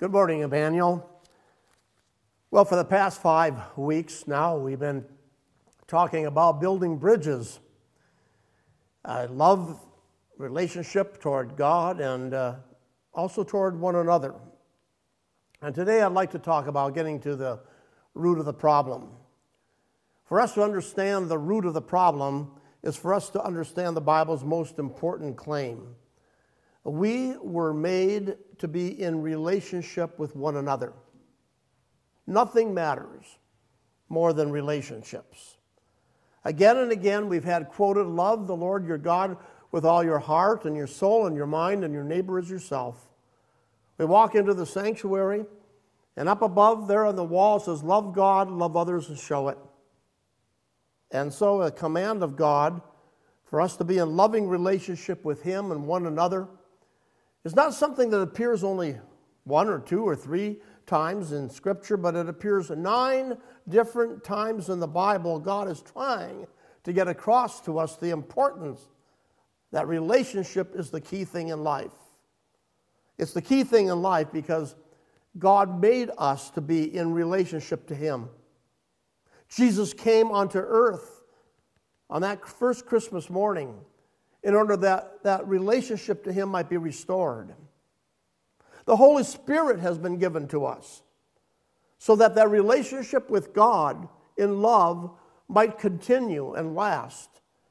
Good morning, Emmanuel. Well, for the past 5 weeks now, we've been talking about building bridges. I love relationship toward God and also toward one another. And today I'd like to talk about getting to the root of the problem. For us to understand the root of the problem is for us to understand the Bible's most important claim. We were made to be in relationship with one another. Nothing matters more than relationships. Again and again, we've had quoted, love the Lord your God with all your heart and your soul and your mind and your neighbor as yourself. We walk into the sanctuary, and up above there on the wall says, love God, love others, and show it. And so a command of God for us to be in loving relationship with Him and one another is not something that appears only 1 or 2 or 3 times in Scripture, but it appears 9 different times in the Bible. God is trying to get across to us the importance that relationship is the key thing in life. It's the key thing in life because God made us to be in relationship to Him. Jesus came onto earth on that first Christmas morning in order that relationship to Him might be restored. The Holy Spirit has been given to us so that relationship with God in love might continue and last.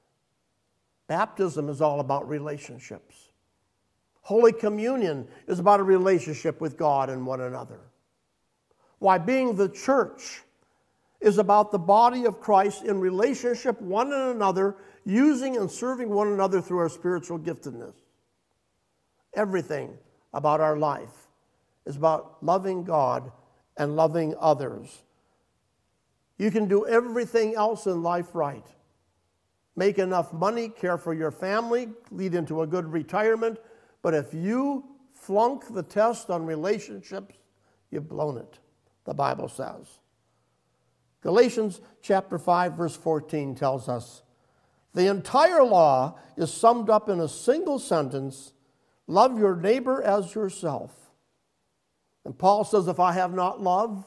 Baptism is all about relationships. Holy Communion is about a relationship with God and one another. Why, being the church is about the body of Christ in relationship one and another, using and serving one another through our spiritual giftedness. Everything about our life is about loving God and loving others. You can do everything else in life right. Make enough money, care for your family, lead into a good retirement, but if you flunk the test on relationships, you've blown it, the Bible says. Galatians chapter 5, verse 14 tells us, the entire law is summed up in a single sentence, love your neighbor as yourself. And Paul says, if I have not love,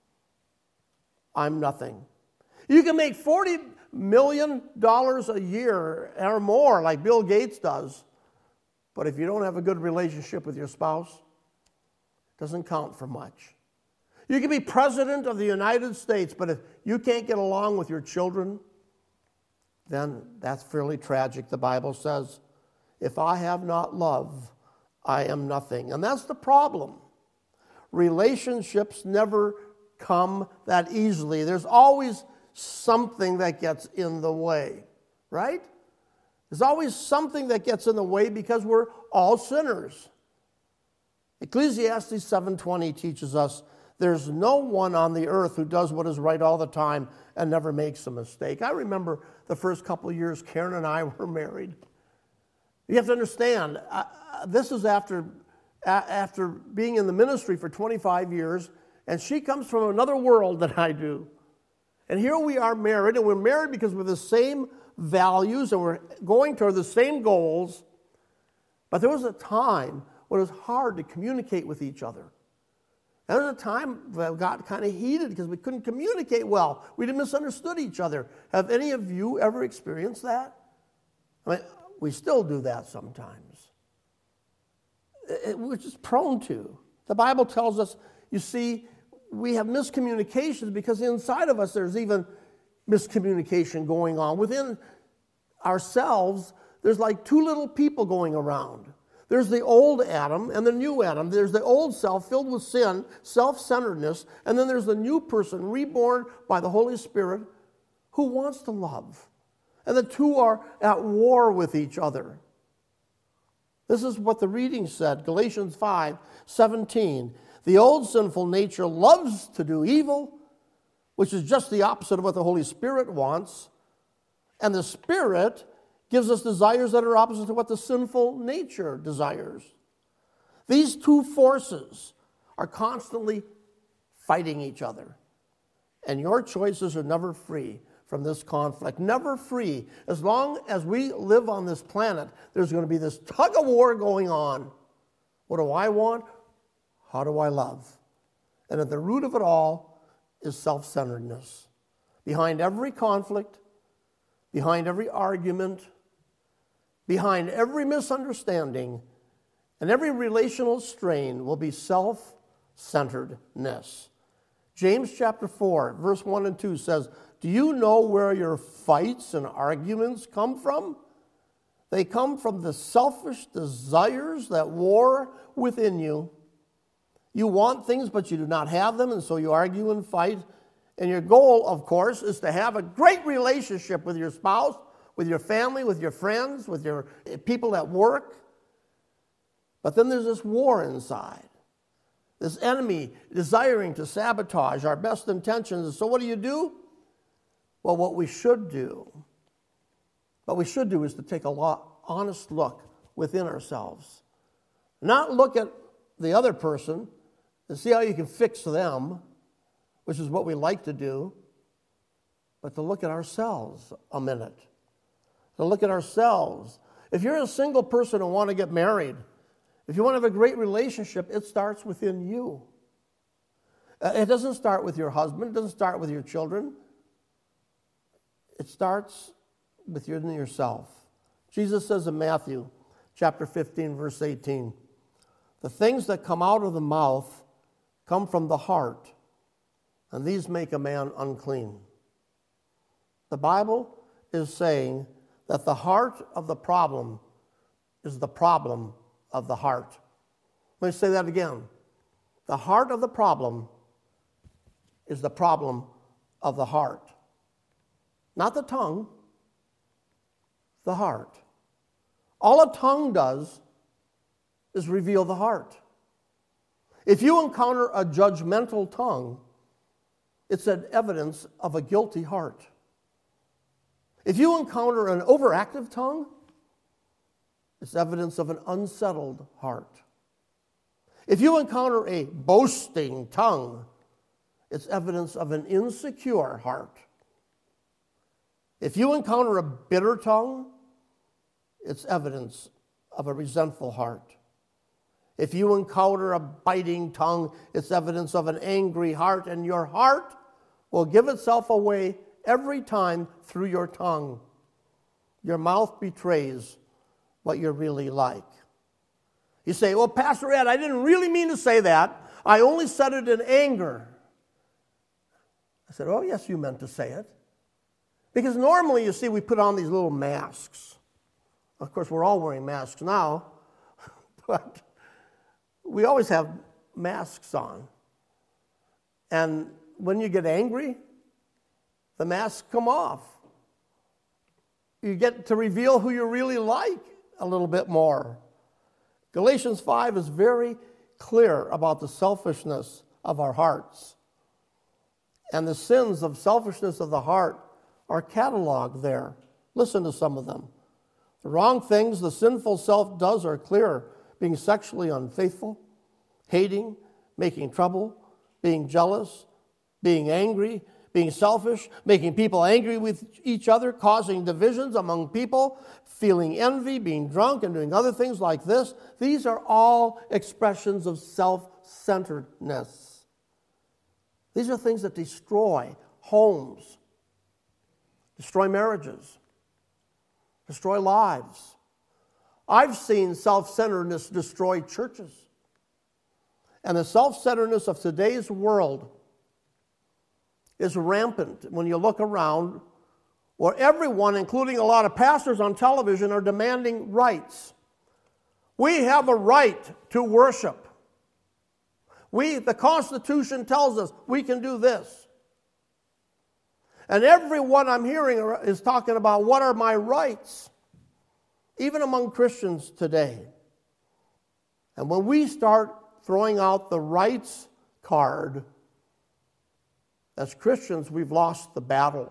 I'm nothing. You can make $40 million a year or more like Bill Gates does, but if you don't have a good relationship with your spouse, it doesn't count for much. You can be president of the United States, but if you can't get along with your children, then that's fairly tragic. The Bible says, if I have not love, I am nothing. And that's the problem. Relationships never come that easily. There's always something that gets in the way, right? There's always something that gets in the way because we're all sinners. Ecclesiastes 7:20 teaches us, there's no one on the earth who does what is right all the time and never makes a mistake. I remember the first couple of years Karen and I were married. You have to understand, this is after being in the ministry for 25 years, and she comes from another world than I do. And here we are married, and we're married because we're the same values, and we're going toward the same goals. But there was a time when it was hard to communicate with each other. There was a time that got kind of heated because we couldn't communicate well. We misunderstood each other. Have any of you ever experienced that? I mean, we still do that sometimes. We're just prone to. The Bible tells us, you see, we have miscommunications because inside of us there's even miscommunication going on. Within ourselves, there's like 2 little people going around. There's the old Adam and the new Adam. There's the old self filled with sin, self-centeredness, and then there's the new person reborn by the Holy Spirit who wants to love. And the two are at war with each other. This is what the reading said, Galatians 5:17. The old sinful nature loves to do evil, which is just the opposite of what the Holy Spirit wants. And the Spirit gives us desires that are opposite to what the sinful nature desires. These two forces are constantly fighting each other. And your choices are never free from this conflict. Never free. As long as we live on this planet, there's going to be this tug of war going on. What do I want? How do I love? And at the root of it all is self-centeredness. Behind every conflict, behind every argument, behind every misunderstanding, and every relational strain will be self-centeredness. James chapter 4, verse 1 and 2 says, "Do you know where your fights and arguments come from? They come from the selfish desires that war within you. You want things, but you do not have them, and so you argue and fight. And your goal, of course, is to have a great relationship with your spouse, with your family, with your friends, with your people at work. But then there's this war inside, this enemy desiring to sabotage our best intentions. And so what do? Well, what we should do is to take a honest look within ourselves. Not look at the other person and see how you can fix them, which is what we like to do, but to look at ourselves a minute. To look at ourselves. If you're a single person and want to get married, if you want to have a great relationship, it starts within you. It doesn't start with your husband. It doesn't start with your children. It starts with yourself. Jesus says in Matthew chapter 15, verse 18, "The things that come out of the mouth come from the heart, and these make a man unclean." The Bible is saying that the heart of the problem is the problem of the heart. Let me say that again. The heart of the problem is the problem of the heart. Not the tongue, the heart. All a tongue does is reveal the heart. If you encounter a judgmental tongue, it's an evidence of a guilty heart. If you encounter an overactive tongue, it's evidence of an unsettled heart. If you encounter a boasting tongue, it's evidence of an insecure heart. If you encounter a bitter tongue, it's evidence of a resentful heart. If you encounter a biting tongue, it's evidence of an angry heart, and your heart will give itself away every time through your tongue. Your mouth betrays what you're really like. You say, "Well, Pastor Ed, I didn't really mean to say that. I only said it in anger." I said, "Oh, yes, you meant to say it." Because normally, you see, we put on these little masks. Of course, we're all wearing masks now, but we always have masks on. And when you get angry, the masks come off. You get to reveal who you're really like a little bit more. Galatians 5 is very clear about the selfishness of our hearts. And the sins of selfishness of the heart are cataloged there. Listen to some of them. The wrong things the sinful self does are clear: being sexually unfaithful, hating, making trouble, being jealous, being angry, being selfish, making people angry with each other, causing divisions among people, feeling envy, being drunk, and doing other things like this. These are all expressions of self-centeredness. These are things that destroy homes, destroy marriages, destroy lives. I've seen self-centeredness destroy churches. And the self-centeredness of today's world is rampant when you look around, where everyone, including a lot of pastors on television, are demanding rights. We have a right to worship. The Constitution tells us we can do this. And everyone I'm hearing is talking about, what are my rights? Even among Christians today. And when we start throwing out the rights card, as Christians, we've lost the battle.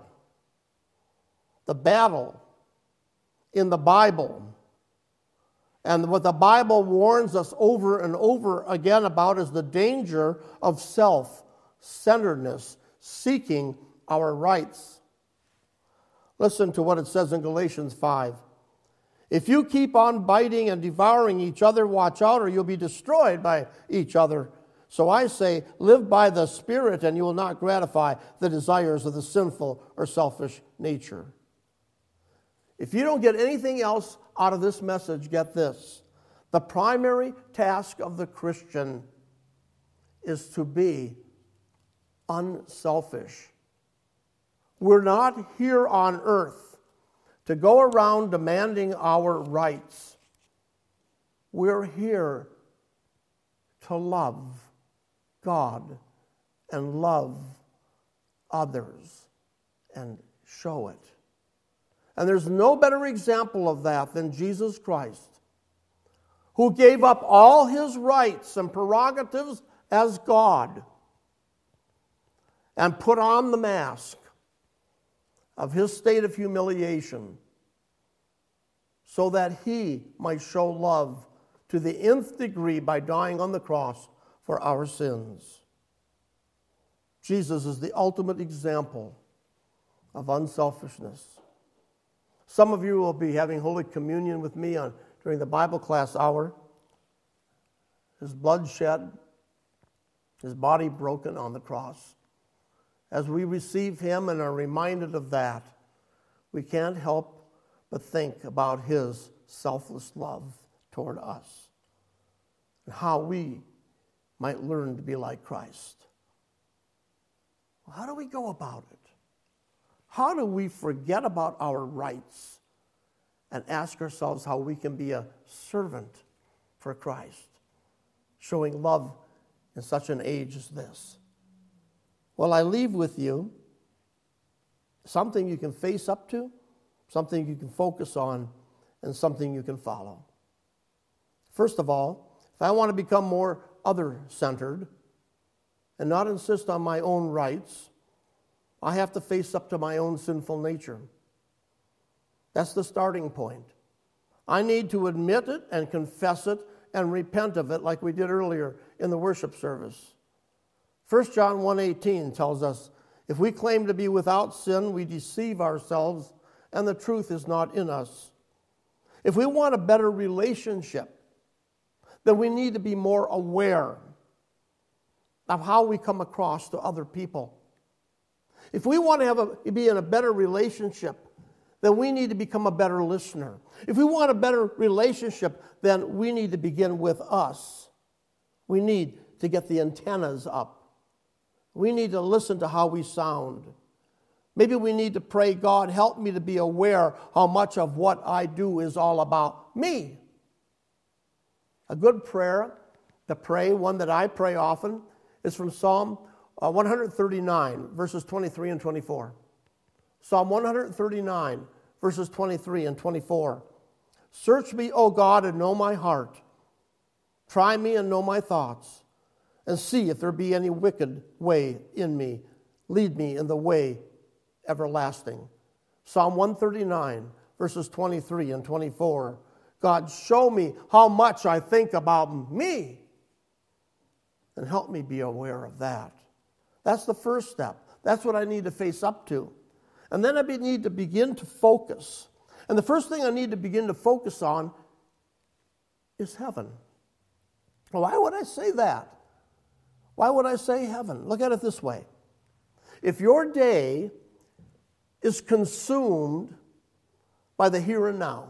The battle in the Bible. And what the Bible warns us over and over again about is the danger of self-centeredness, seeking our rights. Listen to what it says in Galatians 5. If you keep on biting and devouring each other, watch out, or you'll be destroyed by each other. So I say, live by the Spirit, and you will not gratify the desires of the sinful or selfish nature. If you don't get anything else out of this message, get this. The primary task of the Christian is to be unselfish. We're not here on earth to go around demanding our rights. We're here to love God and love others and show it. And there's no better example of that than Jesus Christ, who gave up all his rights and prerogatives as God and put on the mask of his state of humiliation so that he might show love to the nth degree by dying on the cross for our sins. Jesus is the ultimate example of unselfishness. Some of you will be having Holy Communion with me during the Bible class hour. His blood shed, his body broken on the cross. As we receive him and are reminded of that, we can't help but think about his selfless love toward us and how we might learn to be like Christ. Well, how do we go about it? How do we forget about our rights and ask ourselves how we can be a servant for Christ, showing love in such an age as this? Well, I leave with you something you can face up to, something you can focus on, and something you can follow. First of all, if I want to become more other-centered and not insist on my own rights, I have to face up to my own sinful nature. That's the starting point. I need to admit it and confess it and repent of it like we did earlier in the worship service. 1 John 1:18 tells us, if we claim to be without sin, we deceive ourselves and the truth is not in us. If we want a better relationship, then we need to be more aware of how we come across to other people. If we want to be in a better relationship, then we need to become a better listener. If we want a better relationship, then we need to begin with us. We need to get the antennas up. We need to listen to how we sound. Maybe we need to pray, God, help me to be aware how much of what I do is all about me. A good prayer to pray, one that I pray often, is from Psalm 139, verses 23 and 24. Psalm 139, verses 23 and 24. Search me, O God, and know my heart. Try me and know my thoughts, and see if there be any wicked way in me. Lead me in the way everlasting. Psalm 139, verses 23 and 24. God, show me how much I think about me, and help me be aware of that. That's the first step. That's what I need to face up to. And then I need to begin to focus. And the first thing I need to begin to focus on is heaven. Why would I say that? Why would I say heaven? Look at it this way. If your day is consumed by the here and now,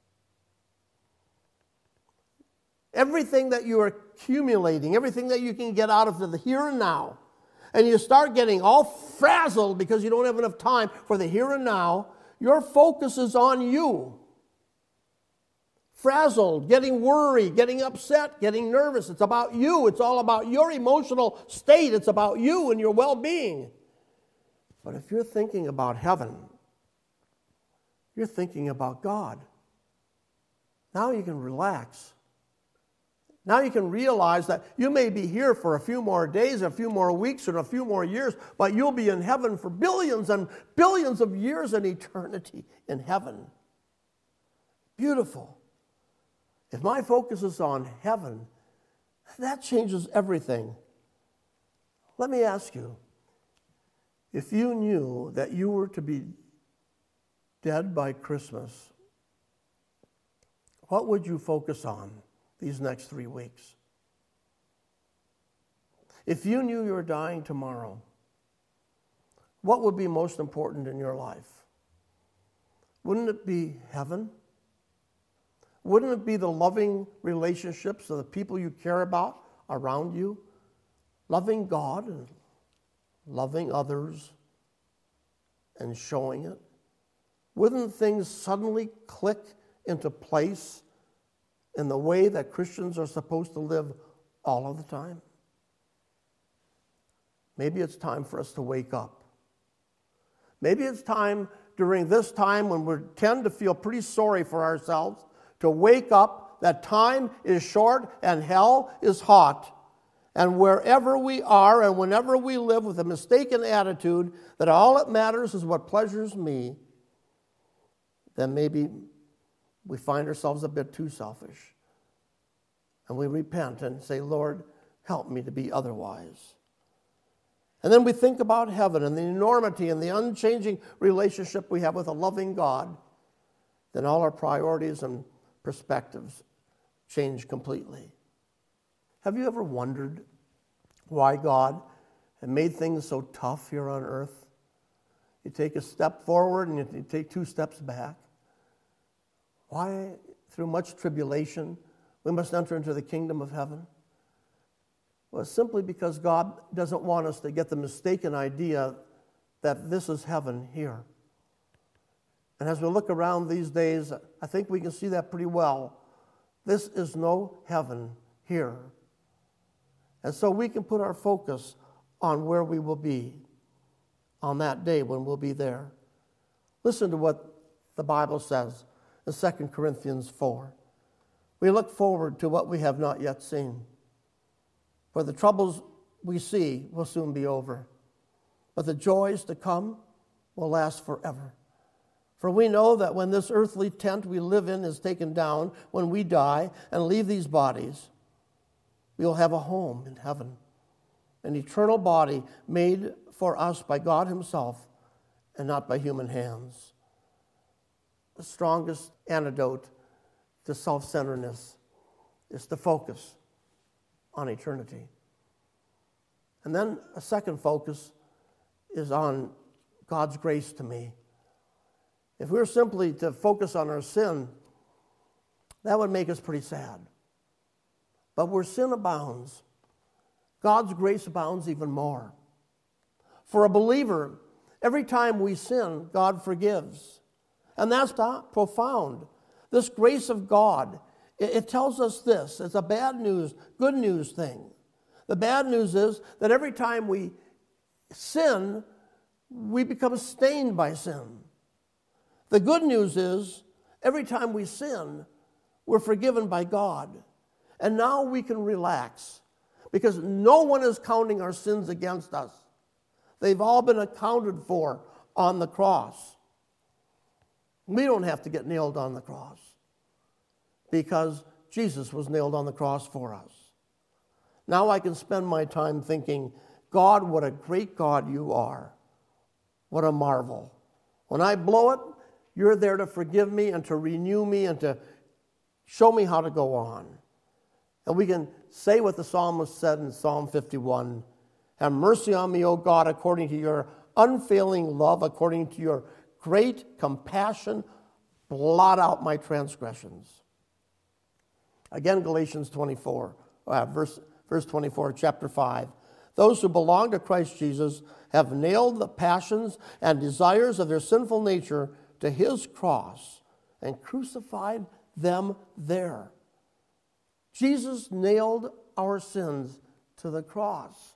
everything that you are accumulating, everything that you can get out of the here and now, and you start getting all frazzled because you don't have enough time for the here and now, your focus is on you. Frazzled, getting worried, getting upset, getting nervous. It's about you. It's all about your emotional state. It's about you and your well-being. But if you're thinking about heaven, you're thinking about God. Now you can relax. Now you can realize that you may be here for a few more days, a few more weeks, or a few more years, but you'll be in heaven for billions and billions of years in eternity in heaven. Beautiful. If my focus is on heaven, that changes everything. Let me ask you, if you knew that you were to be dead by Christmas, what would you focus on these next 3 weeks? If you knew you were dying tomorrow, what would be most important in your life? Wouldn't it be heaven? Wouldn't it be the loving relationships of the people you care about around you? Loving God and loving others and showing it? Wouldn't things suddenly click into place in the way that Christians are supposed to live all of the time? Maybe it's time for us to wake up. Maybe it's time during this time when we tend to feel pretty sorry for ourselves to wake up that time is short and hell is hot. And wherever we are and whenever we live with a mistaken attitude that all that matters is what pleasures me, then maybe we find ourselves a bit too selfish. And we repent and say, Lord, help me to be otherwise. And then we think about heaven and the enormity and the unchanging relationship we have with a loving God. Then all our priorities and perspectives change completely. Have you ever wondered why God had made things so tough here on earth? You take a step forward and you take 2 steps back. Why, through much tribulation, we must enter into the kingdom of heaven? Well, it's simply because God doesn't want us to get the mistaken idea that this is heaven here. And as we look around these days, I think we can see that pretty well. This is no heaven here. And so we can put our focus on where we will be on that day when we'll be there. Listen to what the Bible says in 2 Corinthians 4. We look forward to what we have not yet seen. For the troubles we see will soon be over, but the joys to come will last forever. For we know that when this earthly tent we live in is taken down, when we die and leave these bodies, we will have a home in heaven, an eternal body made for us by God himself and not by human hands. The strongest antidote to self-centeredness is to focus on eternity. And then a second focus is on God's grace to me. If we were simply to focus on our sin, that would make us pretty sad. But where sin abounds, God's grace abounds even more. For a believer, every time we sin, God forgives. And that's not profound. This grace of God, it tells us this. It's a bad news, good news thing. The bad news is that every time we sin, we become stained by sin. The good news is every time we sin, we're forgiven by God. And now we can relax because no one is counting our sins against us. They've all been accounted for on the cross. We don't have to get nailed on the cross because Jesus was nailed on the cross for us. Now I can spend my time thinking, God, what a great God you are. What a marvel. When I blow it, you're there to forgive me and to renew me and to show me how to go on. And we can say what the psalmist said in Psalm 51, have mercy on me, O God, according to your unfailing love, according to your great compassion, blot out my transgressions. Again, Galatians 24, verse 24, chapter 5. Those who belong to Christ Jesus have nailed the passions and desires of their sinful nature to his cross and crucified them there. Jesus nailed our sins to the cross.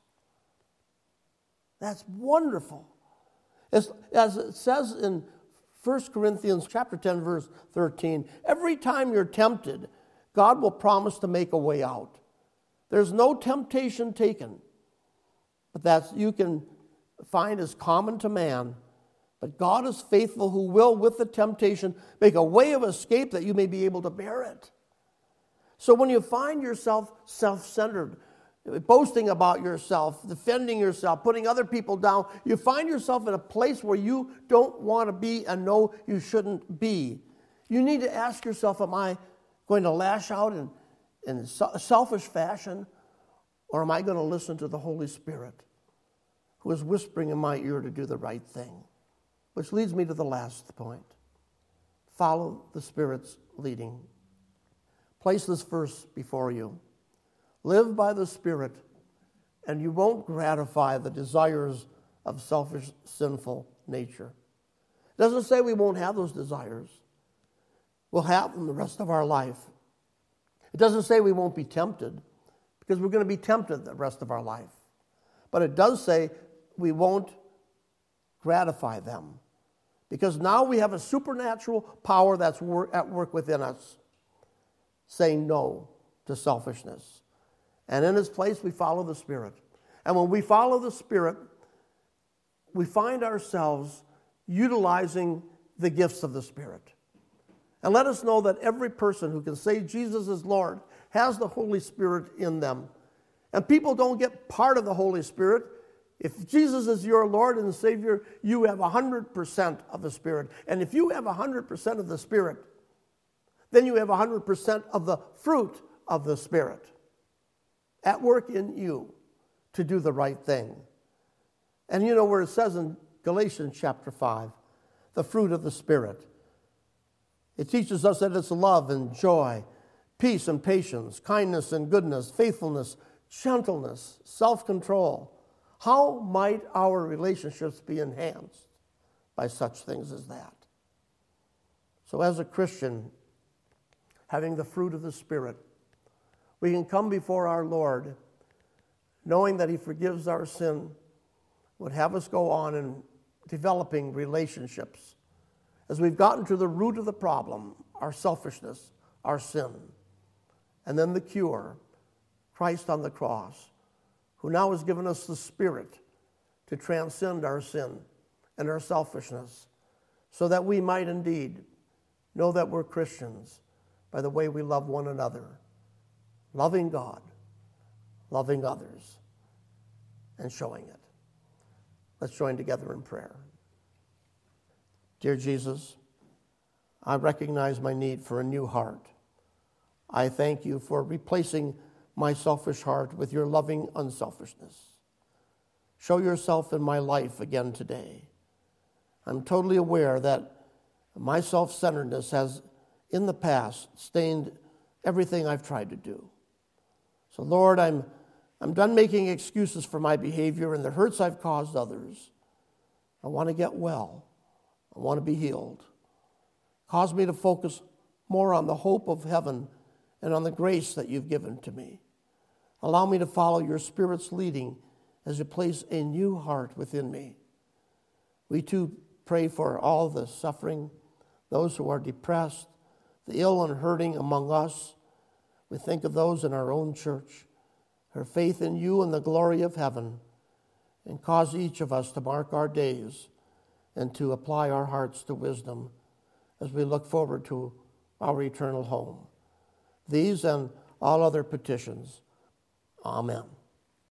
That's wonderful. As it says in 1 Corinthians chapter 10, verse 13, every time you're tempted, God will promise to make a way out. There's no temptation taken, but that you can find is common to man. But God is faithful, who will, with the temptation, make a way of escape that you may be able to bear it. So when you find yourself self-centered, boasting about yourself, defending yourself, putting other people down, you find yourself in a place where you don't want to be and know you shouldn't be. You need to ask yourself, am I going to lash out in a selfish fashion? Or am I going to listen to the Holy Spirit who is whispering in my ear to do the right thing? Which leads me to the last point. Follow the Spirit's leading. Place this verse before you. Live by the Spirit, and you won't gratify the desires of selfish, sinful nature. It doesn't say we won't have those desires. We'll have them the rest of our life. It doesn't say we won't be tempted, because we're going to be tempted the rest of our life. But it does say we won't gratify them, because now we have a supernatural power that's at work within us, saying no to selfishness. And in its place, we follow the Spirit. And when we follow the Spirit, we find ourselves utilizing the gifts of the Spirit. And let us know that every person who can say Jesus is Lord has the Holy Spirit in them. And people don't get part of the Holy Spirit. If Jesus is your Lord and Savior, you have 100% of the Spirit. And if you have 100% of the Spirit, then you have 100% of the fruit of the Spirit at work in you to do the right thing. And you know where it says in Galatians chapter 5, the fruit of the Spirit. It teaches us that it's love and joy, peace and patience, kindness and goodness, faithfulness, gentleness, self-control. How might our relationships be enhanced by such things as that? So as a Christian, having the fruit of the Spirit, we can come before our Lord knowing that He forgives our sin, would have us go on in developing relationships. As we've gotten to the root of the problem, our selfishness, our sin, and then the cure, Christ on the cross, who now has given us the Spirit to transcend our sin and our selfishness, so that we might indeed know that we're Christians by the way we love one another, loving God, loving others, and showing it. Let's join together in prayer. Dear Jesus, I recognize my need for a new heart. I thank you for replacing my selfish heart with your loving unselfishness. Show yourself in my life again today. I'm totally aware that my self-centeredness has, in the past, stained everything I've tried to do. So, Lord, I'm done making excuses for my behavior and the hurts I've caused others. I want to get well. I want to be healed. Cause me to focus more on the hope of heaven and on the grace that you've given to me. Allow me to follow your Spirit's leading as you place a new heart within me. We too pray for all the suffering, those who are depressed, the ill and hurting among us. We think of those in our own church, her faith in you and the glory of heaven, and cause each of us to mark our days and to apply our hearts to wisdom as we look forward to our eternal home. These and all other petitions. Amen.